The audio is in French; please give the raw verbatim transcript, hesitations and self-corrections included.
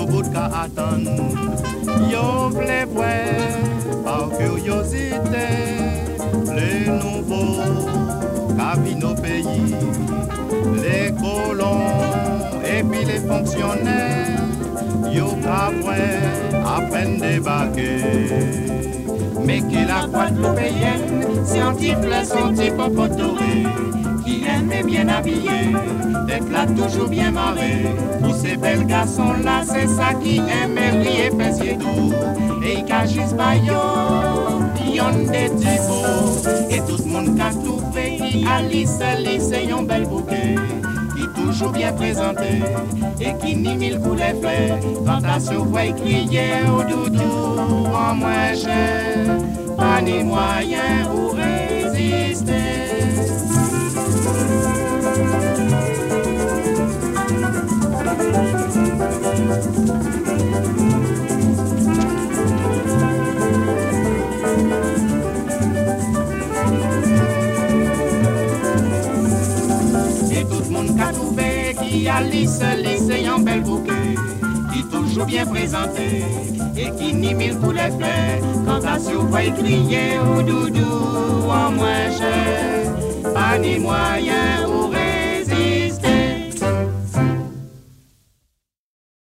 bout qu'à attendre. Yo vle voir par curiosité les nouveaux qui vivent nos pays, les colons et puis les fonctionnaires. Yo qu'après apprennent débarquer. Mais que la Guadeloupéenne, scientifique, son type popotoré, qui aime et bien habillé, d'être là toujours bien marré. Pour ces belles garçons-là, c'est ça qui aime et rire, fessier doux. Et ils cachent pas yo, y'ont des typos. Et tout le monde a trouvé qui a lissé, lissé, un bel bouquet. Qui toujours bien présenté, et qui ni mille coups les fleurs. Tentation, voix crier au doudou, en moins cher. Pas ni moyen pour résister. Et tout le monde qu'a trouvé qui a lissé, lissé un bel bouquet, qui toujours bien présenté, et qui ni mille coups les fleurs. Quand ta surprise crier au doudou, en moins cher, pas ni moyen.